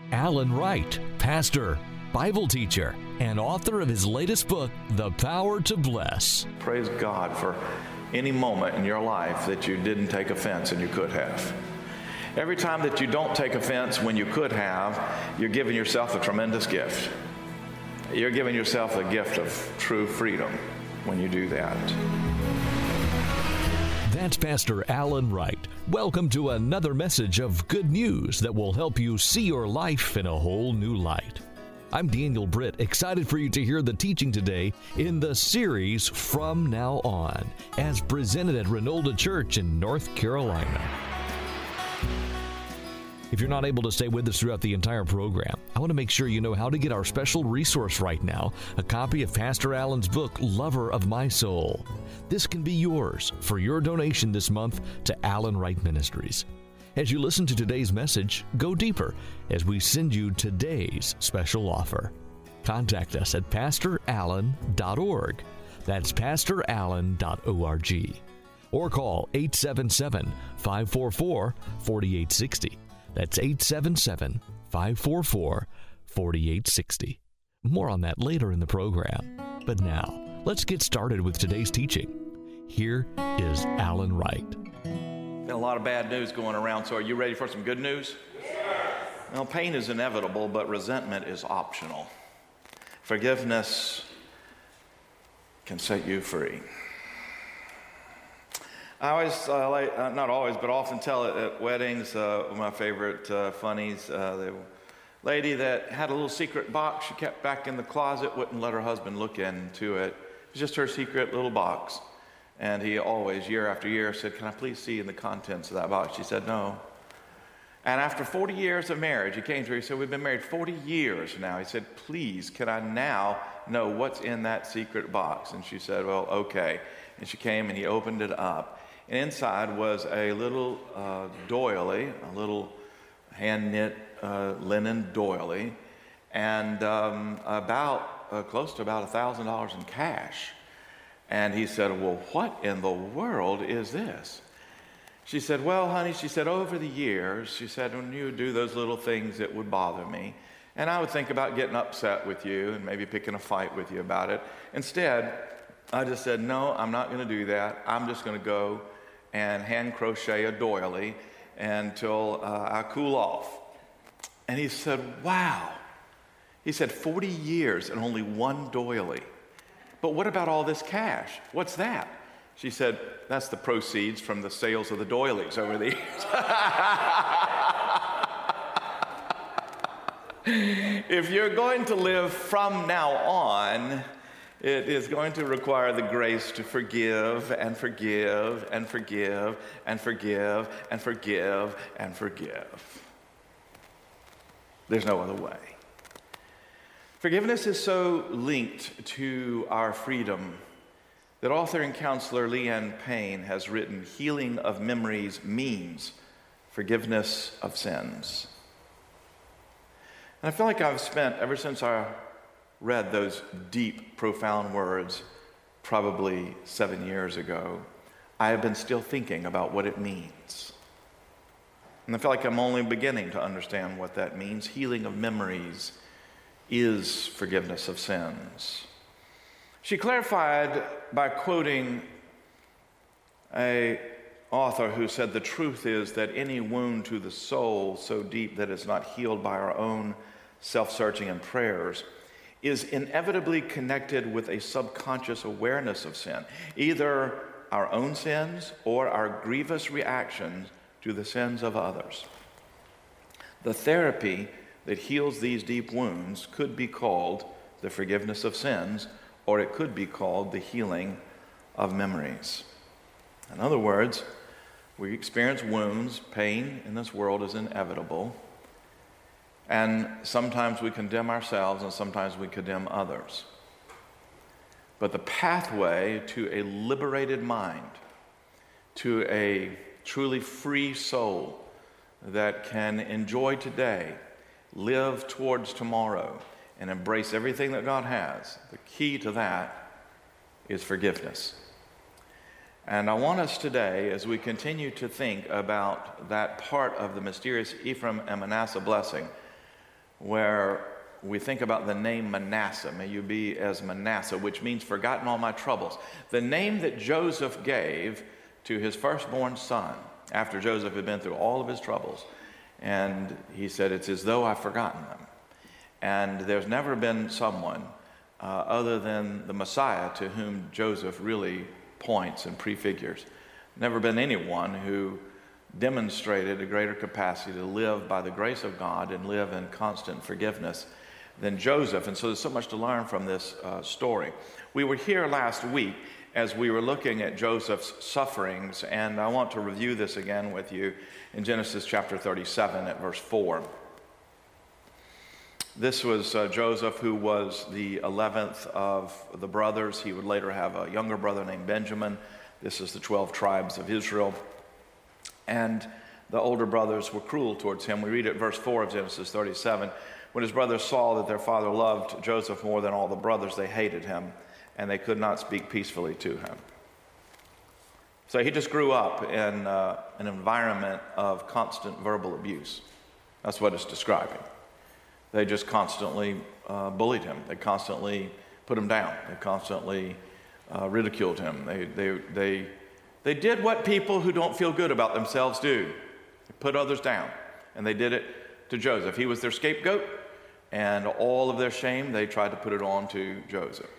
Alan Wright, pastor, Bible teacher, and author of his latest book, The Power to Bless. Praise God for any moment in your life that you didn't take offense and you could have. Every time that you don't take offense when you could have, you're giving yourself a tremendous gift. You're giving yourself a gift of true freedom when you do that. That's Pastor Alan Wright. Welcome to another message of good news that will help you see your life in a whole new light. I'm Daniel Britt, excited for you to hear the teaching today in the series From Now On, as presented at Renolda Church in North Carolina. If you're not able to stay with us throughout the entire program, I want to make sure you know how to get our special resource right now, a copy of Pastor Alan's book, Lover of My Soul. This can be yours for your donation this month to Alan Wright Ministries. As you listen to today's message, go deeper as we send you today's special offer. Contact us at pastorallen.org. That's pastorallen.org. Or call 877-544-4860. That's 877-544-4860. More on that later in the program. But now, let's get started with today's teaching. Here is Alan Wright. Been a lot of bad news going around, so are you ready for some good news? Yes. Well, pain is inevitable, but resentment is optional. Forgiveness can set you free. I always, not always, but often tell it at weddings. One of my favorite funnies, the lady that had a little secret box she kept back in the closet, wouldn't let her husband look into it. It was just her secret little box. And he always, year after year, said, "Can I please see in the contents of that box?" She said, "No." And after 40 years of marriage, he came to her, he said, "We've been married 40 years now." He said, "Please, can I now know what's in that secret box?" And she said, "Well, okay." And she came and he opened it up. And inside was a little doily, a little hand-knit linen doily, and close to about $1,000 in cash. And he said, "Well, what in the world is this?" She said, "Well, honey," she said, "over the years," she said, "when you would do those little things that would bother me, and I would think about getting upset with you and maybe picking a fight with you about it. Instead, I just said, no, I'm not going to do that. I'm just going to go and hand crochet a doily until I cool off." And he said, "Wow." He said, 40 years and only one doily. "But what about all this cash? What's that?" She said, "That's the proceeds from the sales of the doilies over the years." If you're going to live from now on, it is going to require the grace to forgive and forgive and forgive and forgive and forgive and forgive. There's no other way. Forgiveness is so linked to our freedom that author and counselor Leanne Payne has written, "Healing of Memories means forgiveness of sins." And I feel like I've spent, ever since I read those deep, profound words, probably 7 years ago, I have been still thinking about what it means. And I feel like I'm only beginning to understand what that means. Healing of memories is forgiveness of sins. She clarified by quoting an author who said, "The truth is that any wound to the soul so deep that it's not healed by our own self-searching and prayers is inevitably connected with a subconscious awareness of sin, either our own sins or our grievous reactions to the sins of others. The therapy that heals these deep wounds could be called the forgiveness of sins, or it could be called the healing of memories." In other words, we experience wounds. Pain in this world is inevitable. And sometimes we condemn ourselves and sometimes we condemn others. But the pathway to a liberated mind, to a truly free soul that can enjoy today, live towards tomorrow, and embrace everything that God has, the key to that is forgiveness. And I want us today, as we continue to think about that part of the mysterious Ephraim and Manasseh blessing, where we think about the name Manasseh. May you be as Manasseh, which means forgotten all my troubles. The name that Joseph gave to his firstborn son after Joseph had been through all of his troubles. And he said, it's as though I've forgotten them. And there's never been someone other than the Messiah to whom Joseph really points and prefigures. Never been anyone who demonstrated a greater capacity to live by the grace of God and live in constant forgiveness than Joseph. And so there's so much to learn from this story. We were here last week as we were looking at Joseph's sufferings, and I want to review this again with you in Genesis chapter 37 at verse 4. This was Joseph, who was the 11th of the brothers. He would later have a younger brother named Benjamin. This is the 12 tribes of Israel. And the older brothers were cruel towards him. We read at verse 4 of Genesis 37, when his brothers saw that their father loved Joseph more than all the brothers, they hated him, and they could not speak peacefully to him. So he just grew up in an environment of constant verbal abuse. That's what it's describing. They just constantly bullied him. They constantly put him down. They constantly ridiculed him. They did what people who don't feel good about themselves do. They put others down. And they did it to Joseph. He was their scapegoat, and all of their shame, they tried to put it on to Joseph.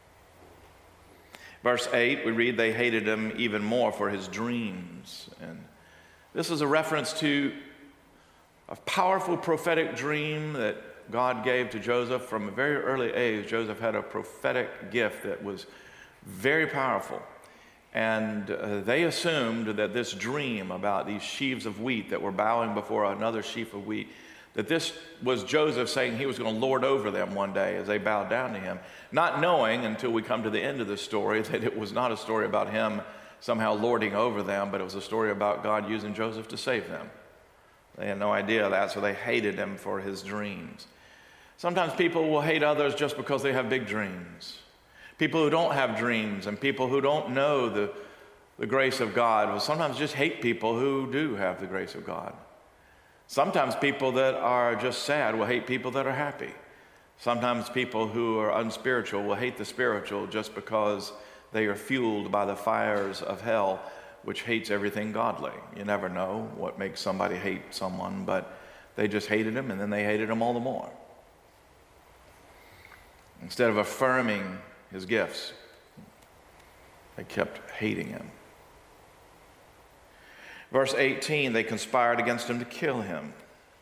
Verse 8, we read, they hated him even more for his dreams. And this is a reference to a powerful prophetic dream that God gave to Joseph from a very early age. Joseph had a prophetic gift that was very powerful. And they assumed that this dream about these sheaves of wheat that were bowing before another sheaf of wheat, that this was Joseph saying he was going to lord over them one day as they bowed down to him, not knowing until we come to the end of the story that it was not a story about him somehow lording over them, but it was a story about God using Joseph to save them. They had no idea of that, so they hated him for his dreams. Sometimes people will hate others just because they have big dreams. People who don't have dreams and people who don't know the grace of God will sometimes just hate people who do have the grace of God. Sometimes people that are just sad will hate people that are happy. Sometimes people who are unspiritual will hate the spiritual just because they are fueled by the fires of hell, which hates everything godly. You never know what makes somebody hate someone, but they just hated him, and then they hated him all the more. Instead of affirming his gifts, they kept hating him. Verse 18, they conspired against him to kill him.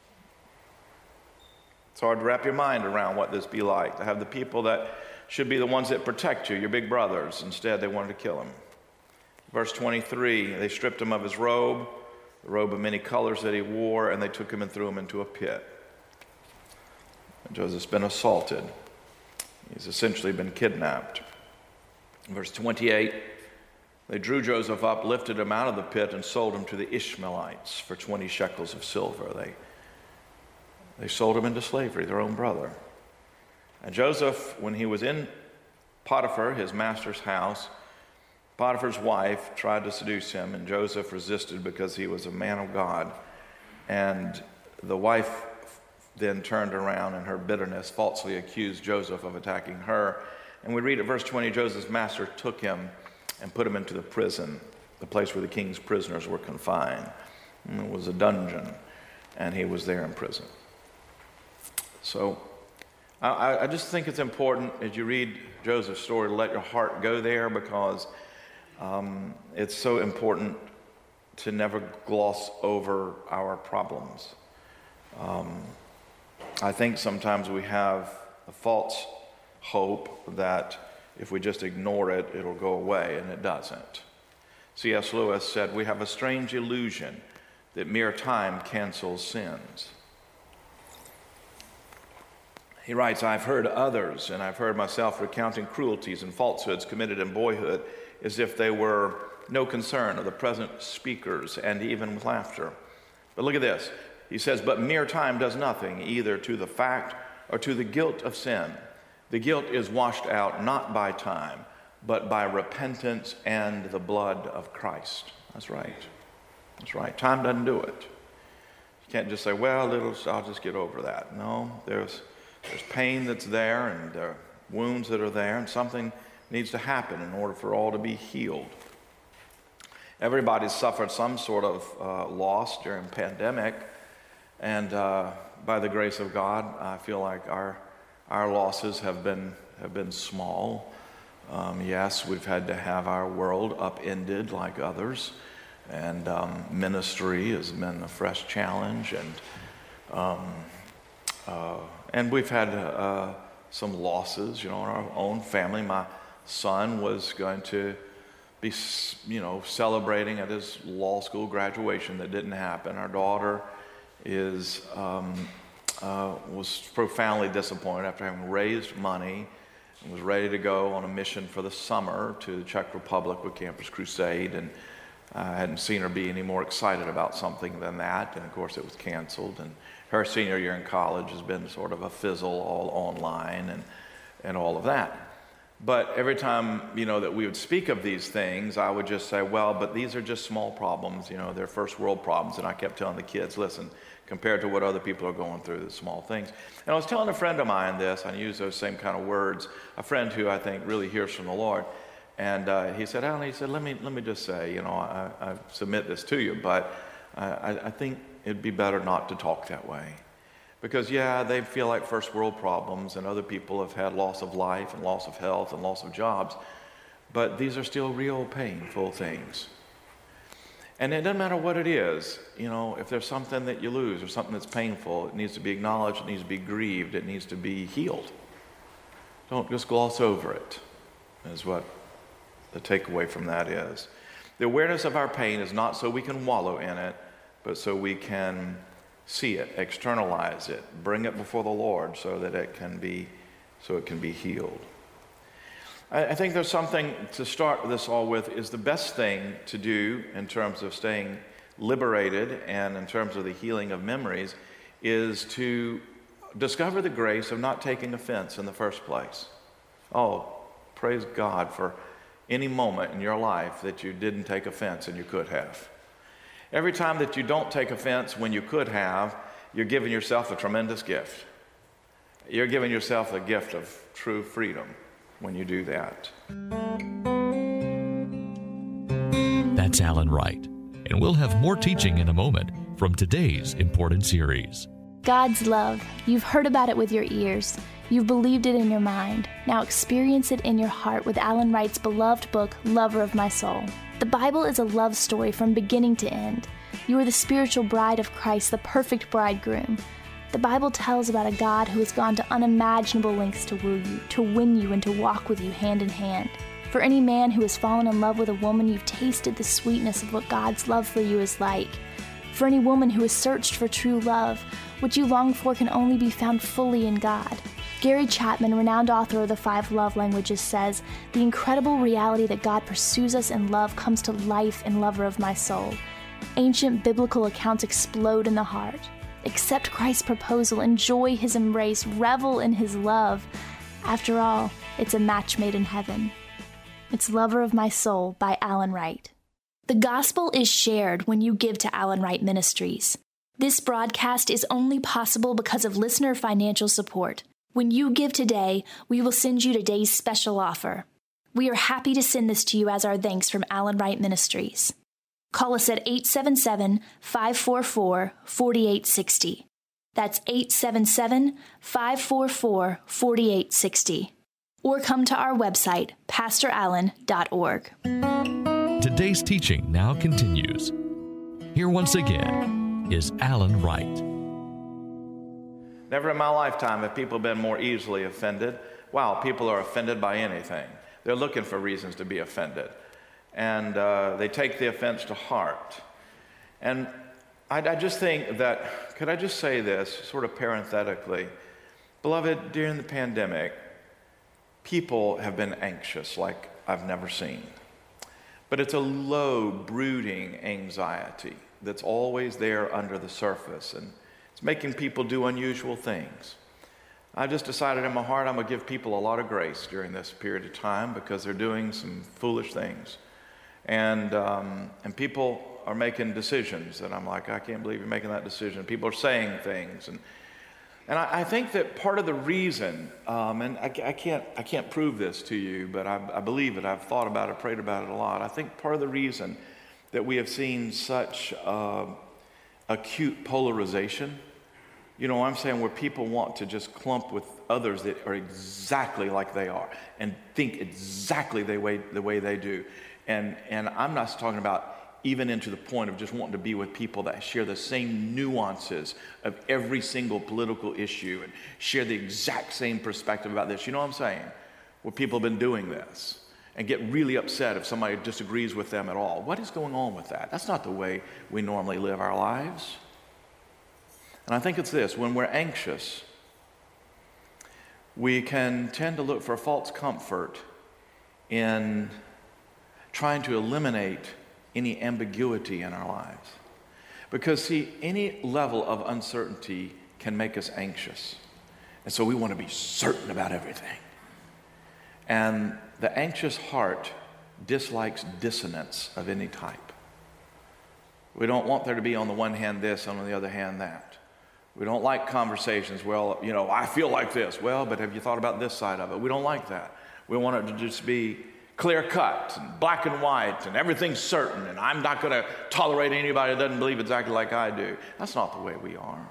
It's hard to wrap your mind around what this be like, to have the people that should be the ones that protect you, your big brothers. Instead, they wanted to kill him. Verse 23, they stripped him of his robe, the robe of many colors that he wore, and they took him and threw him into a pit. And Joseph's been assaulted. He's essentially been kidnapped. Verse 28, they drew Joseph up, lifted him out of the pit, and sold him to the Ishmaelites for 20 shekels of silver. They sold him into slavery, their own brother. And Joseph, when he was in Potiphar, his master's house, Potiphar's wife tried to seduce him, and Joseph resisted because he was a man of God. And the wife then turned around in her bitterness, falsely accused Joseph of attacking her. And we read at verse 20, Joseph's master took him and put him into the prison, the place where the king's prisoners were confined. And it was a dungeon, and he was there in prison. So I just think it's important as you read Joseph's story to let your heart go there, because it's so important to never gloss over our problems. I think sometimes we have a false hope that if we just ignore it, it'll go away, and it doesn't. C.S. Lewis said, we have a strange illusion that mere time cancels sins. He writes, I've heard others, and I've heard myself recounting cruelties and falsehoods committed in boyhood as if they were no concern of the present speakers, and even with laughter. But look at this. He says, but mere time does nothing, either to the fact or to the guilt of sin. The guilt is washed out not by time, but by repentance and the blood of Christ. That's right. That's right. Time doesn't do it. You can't just say, well, I'll just get over that. No, there's pain that's there, and there are wounds that are there, and something needs to happen in order for all to be healed. Everybody's suffered some sort of loss during pandemic, and by the grace of God, I feel like our losses have been small. Yes, we've had to have our world upended like others, and ministry has been a fresh challenge, and we've had some losses, in our own family. My son was going to be, celebrating at his law school graduation. That didn't happen. Our daughter was profoundly disappointed after having raised money and was ready to go on a mission for the summer to the Czech Republic with Campus Crusade, and I hadn't seen her be any more excited about something than that, and of course it was canceled. And her senior year in college has been sort of a fizzle, all online and all of that. But every time, that we would speak of these things, I would just say, well, but these are just small problems, they're first world problems. And I kept telling the kids, listen, compared to what other people are going through, the small things. And I was telling a friend of mine this, I use those same kind of words, a friend who I think really hears from the Lord. And he said, Alan, let me just say, I submit this to you, but I think it'd be better not to talk that way. Because, they feel like first world problems, and other people have had loss of life and loss of health and loss of jobs, but these are still real painful things. And it doesn't matter what it is, if there's something that you lose or something that's painful, it needs to be acknowledged, it needs to be grieved, it needs to be healed. Don't just gloss over it, is what the takeaway from that is. The awareness of our pain is not so we can wallow in it, but so we can see it, externalize it, bring it before the Lord so that it can be healed. I think there's something to start this all with is the best thing to do in terms of staying liberated and in terms of the healing of memories is to discover the grace of not taking offense in the first place. Oh, praise God for any moment in your life that you didn't take offense and you could have. Every time that you don't take offense when you could have, you're giving yourself a tremendous gift. You're giving yourself a gift of true freedom when you do that. That's Alan Wright, and we'll have more teaching in a moment from today's important series. God's love. You've heard about it with your ears. You've believed it in your mind. Now experience it in your heart with Alan Wright's beloved book, Lover of My Soul. The Bible is a love story from beginning to end. You are the spiritual bride of Christ, the perfect bridegroom. The Bible tells about a God who has gone to unimaginable lengths to woo you, to win you, and to walk with you hand in hand. For any man who has fallen in love with a woman, you've tasted the sweetness of what God's love for you is like. For any woman who has searched for true love, what you long for can only be found fully in God. Gary Chapman, renowned author of the 5 Love Languages, says, the incredible reality that God pursues us in love comes to life in Lover of My Soul. Ancient biblical accounts explode in the heart. Accept Christ's proposal, enjoy his embrace, revel in his love. After all, it's a match made in heaven. It's Lover of My Soul by Alan Wright. The gospel is shared when you give to Alan Wright Ministries. This broadcast is only possible because of listener financial support. When you give today, we will send you today's special offer. We are happy to send this to you as our thanks from Alan Wright Ministries. Call us at 877-544-4860. That's 877-544-4860. Or come to our website, pastorallen.org. Today's teaching now continues. Here once again is Alan Wright. Never in my lifetime have people been more easily offended. Wow, people are offended by anything. They're looking for reasons to be offended. And they take the offense to heart. And I just think that, could I just say this, sort of parenthetically? Beloved, during the pandemic, people have been anxious like I've never seen. But it's a low, brooding anxiety that's always there under the surface. And it's making people do unusual things. I just decided in my heart I'm going to give people a lot of grace during this period of time because they're doing some foolish things. And people are making decisions, and I'm like, I can't believe you're making that decision. People are saying things, and I think that part of the reason, and I can't prove this to you, but I believe it. I've thought about it, prayed about it a lot. I think part of the reason that we have seen such acute polarization, you know what I'm saying, where people want to just clump with others that are exactly like they are and think exactly the way they do. And I'm not talking about even into the point of just wanting to be with people that share the same nuances of every single political issue and share the exact same perspective about this. You know what I'm saying? Where people have been doing this and get really upset if somebody disagrees with them at all. What is going on with that? That's not the way we normally live our lives. And I think it's this: when we're anxious, we can tend to look for false comfort in trying to eliminate any ambiguity in our lives. Because see, any level of uncertainty can make us anxious. And so we want to be certain about everything. And the anxious heart dislikes dissonance of any type. We don't want there to be on the one hand this, on the other hand that. We don't like conversations, well, you know, I feel like this. Well, but have you thought about this side of it? We don't like that. We want it to just be clear cut and black and white and everything's certain, and I'm not going to tolerate anybody that doesn't believe exactly like I do. That's not the way we are.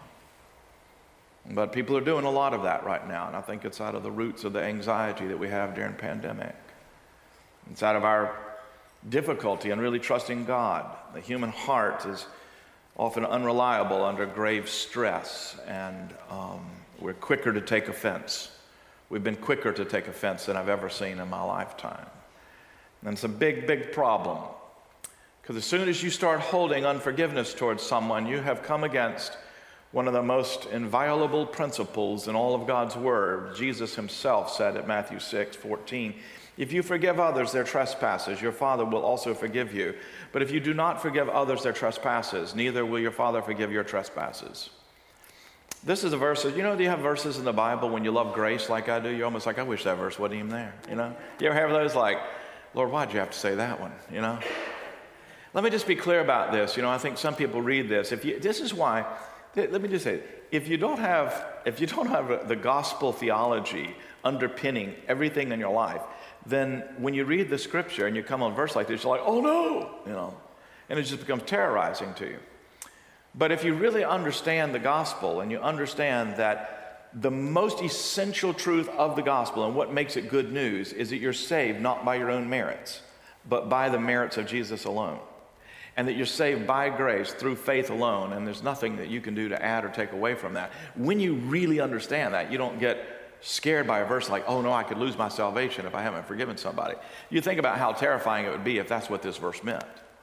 But people are doing a lot of that right now, and I think it's out of the roots of the anxiety that we have during the pandemic. It's out of our difficulty in really trusting God. The human heart is often unreliable under grave stress, and we're quicker to take offense. We've been quicker to take offense than I've ever seen in my lifetime. And it's a big, big problem. Because as soon as you start holding unforgiveness towards someone, you have come against one of the most inviolable principles in all of God's Word. Jesus himself said at Matthew 6:14, if you forgive others their trespasses, your Father will also forgive you. But if you do not forgive others their trespasses, neither will your Father forgive your trespasses. This is a verse, you know, do you have verses in the Bible when you love grace like I do? You're almost like, I wish that verse wasn't even there, you know? You ever have those like, Lord, why'd you have to say that one, you know? Let me just be clear about this. You know, I think some people read this. This is why, let me just say, if you don't have the gospel theology underpinning everything in your life, then when you read the scripture and you come on a verse like this, you're like, oh no, you know, and it just becomes terrorizing to you. But if you really understand the gospel and you understand that the most essential truth of the gospel and what makes it good news is that you're saved not by your own merits, but by the merits of Jesus alone. And that you're saved by grace through faith alone, and there's nothing that you can do to add or take away from that. When you really understand that, you don't get scared by a verse like, oh no, I could lose my salvation if I haven't forgiven somebody. You think about how terrifying it would be if that's what this verse meant.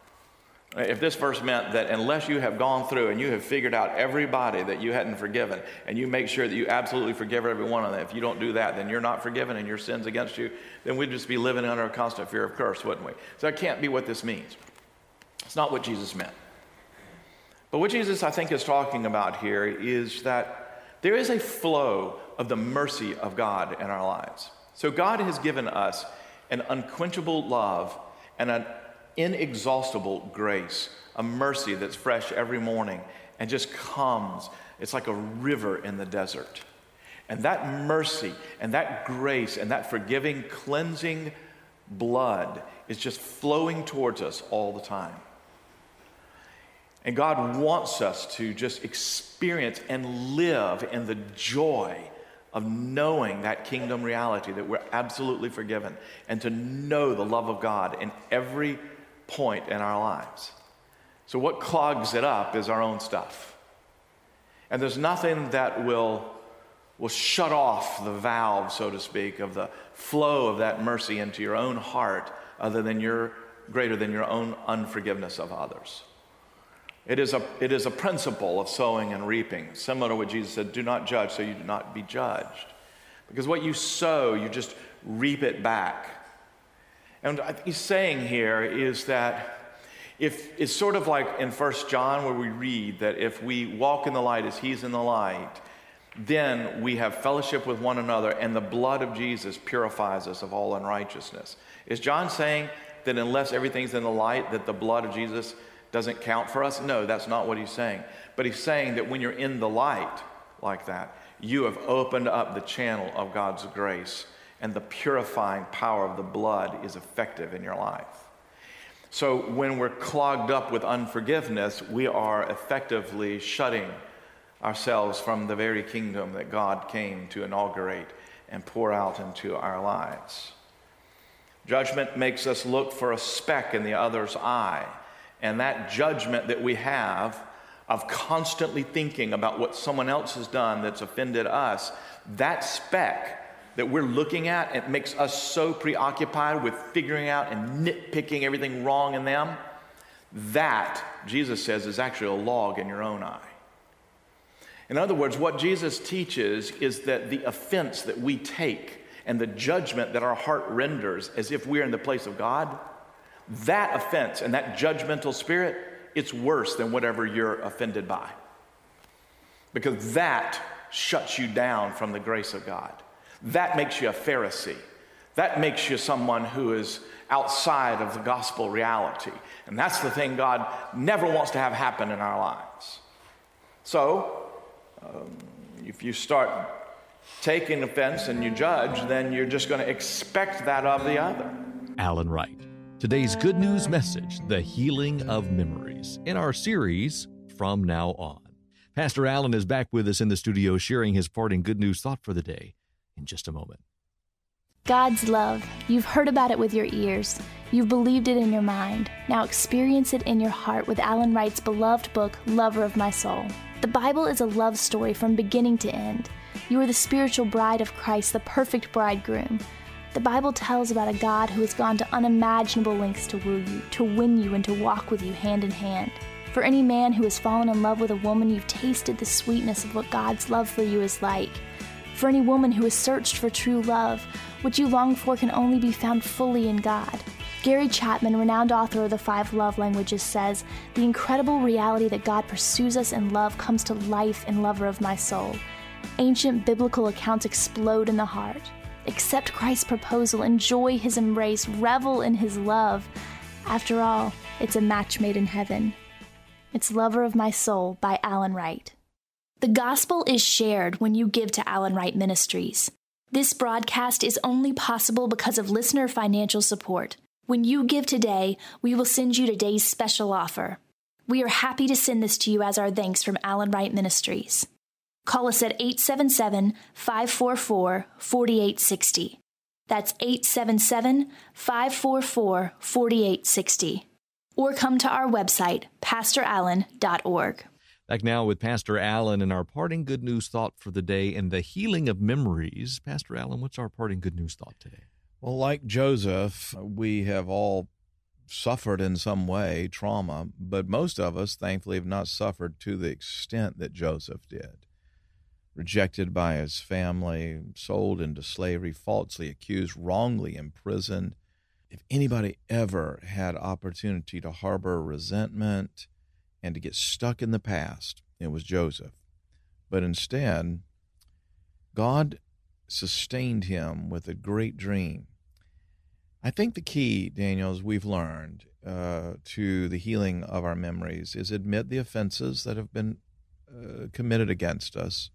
If this verse meant that unless you have gone through and you have figured out everybody that you hadn't forgiven, and you make sure that you absolutely forgive every one of them, if you don't do that, then you're not forgiven and your sin's against you, then we'd just be living under a constant fear of curse, wouldn't we? So that can't be what this means. It's not what Jesus meant. But what Jesus, I think, is talking about here is that there is a flow of the mercy of God in our lives. So God has given us an unquenchable love and an inexhaustible grace, a mercy that's fresh every morning and just comes. It's like a river in the desert. And that mercy and that grace and that forgiving, cleansing blood is just flowing towards us all the time. And God wants us to just experience and live in the joy of knowing that kingdom reality, that we're absolutely forgiven, and to know the love of God in every point in our lives. So what clogs it up is our own stuff. And there's nothing that will shut off the valve, so to speak, of the flow of that mercy into your own heart other than greater than your own unforgiveness of others. It is a principle of sowing and reaping, similar to what Jesus said, do not judge so you do not be judged. Because what you sow, you just reap it back. And what he's saying here is that if it's sort of like in 1 John where we read that if we walk in the light as he's in the light, then we have fellowship with one another and the blood of Jesus purifies us of all unrighteousness. Is John saying that unless everything's in the light, that the blood of Jesus doesn't count for us? No, that's not what he's saying. But he's saying that when you're in the light like that, you have opened up the channel of God's grace, and the purifying power of the blood is effective in your life. So when we're clogged up with unforgiveness, we are effectively shutting ourselves from the very kingdom that God came to inaugurate and pour out into our lives. Judgment makes us look for a speck in the other's eye, and that judgment that we have of constantly thinking about what someone else has done that's offended us, that speck that we're looking at, it makes us so preoccupied with figuring out and nitpicking everything wrong in them. That, Jesus says, is actually a log in your own eye. In other words, what Jesus teaches is that the offense that we take and the judgment that our heart renders as if we're in the place of God, that offense and that judgmental spirit, it's worse than whatever you're offended by. Because that shuts you down from the grace of God. That makes you a Pharisee. That makes you someone who is outside of the gospel reality. And that's the thing God never wants to have happen in our lives. So, if you start taking offense and you judge, then you're just going to expect that of the other. Alan Wright. Today's good news message, the healing of memories, in our series, From Now On. Pastor Alan is back with us in the studio sharing his parting good news thought for the day in just a moment. God's love. You've heard about it with your ears. You've believed it in your mind. Now experience it in your heart with Alan Wright's beloved book, Lover of My Soul. The Bible is a love story from beginning to end. You are the spiritual bride of Christ, the perfect bridegroom. The Bible tells about a God who has gone to unimaginable lengths to woo you, to win you, and to walk with you hand in hand. For any man who has fallen in love with a woman, you've tasted the sweetness of what God's love for you is like. For any woman who has searched for true love, what you long for can only be found fully in God. Gary Chapman, renowned author of the 5 Love Languages, says, "The incredible reality that God pursues us in love comes to life in Lover of My Soul. Ancient biblical accounts explode in the heart. Accept Christ's proposal, enjoy his embrace, revel in his love. After all, it's a match made in heaven." It's Lover of My Soul by Alan Wright. The gospel is shared when you give to Alan Wright Ministries. This broadcast is only possible because of listener financial support. When you give today, we will send you today's special offer. We are happy to send this to you as our thanks from Alan Wright Ministries. Call us at 877-544-4860. That's 877-544-4860. Or come to our website, pastorallen.org. Back now with Pastor Alan and our parting good news thought for the day and the healing of memories. Pastor Alan, what's our parting good news thought today? Well, like Joseph, we have all suffered in some way trauma, but most of us, thankfully, have not suffered to the extent that Joseph did. Rejected by his family, sold into slavery, falsely accused, wrongly imprisoned. If anybody ever had opportunity to harbor resentment and to get stuck in the past, it was Joseph. But instead, God sustained him with a great dream. I think the key, Daniel, as we've learned, to the healing of our memories is admit the offenses that have been committed against us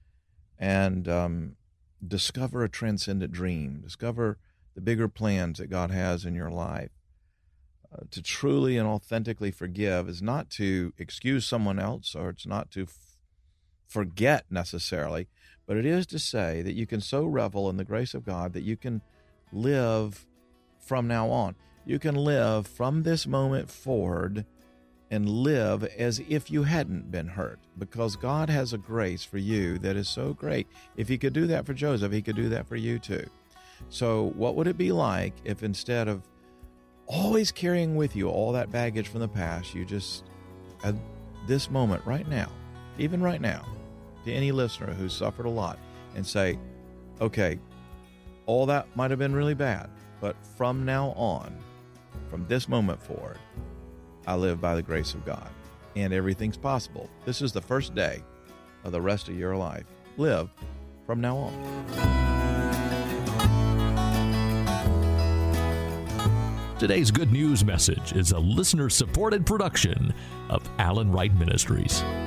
and discover a transcendent dream, discover the bigger plans that God has in your life. To truly and authentically forgive is not to excuse someone else, or it's not to forget necessarily, but it is to say that you can so revel in the grace of God that you can live from now on. You can live from this moment forward and live as if you hadn't been hurt, because God has a grace for you that is so great. If he could do that for Joseph, he could do that for you too. So what would it be like if instead of always carrying with you all that baggage from the past, you just, at this moment right now, even right now, to any listener who's suffered a lot, and say, okay, all that might have been really bad, but from now on, from this moment forward, I live by the grace of God, and everything's possible. This is the first day of the rest of your life. Live from now on. Today's good news message is a listener-supported production of Alan Wright Ministries.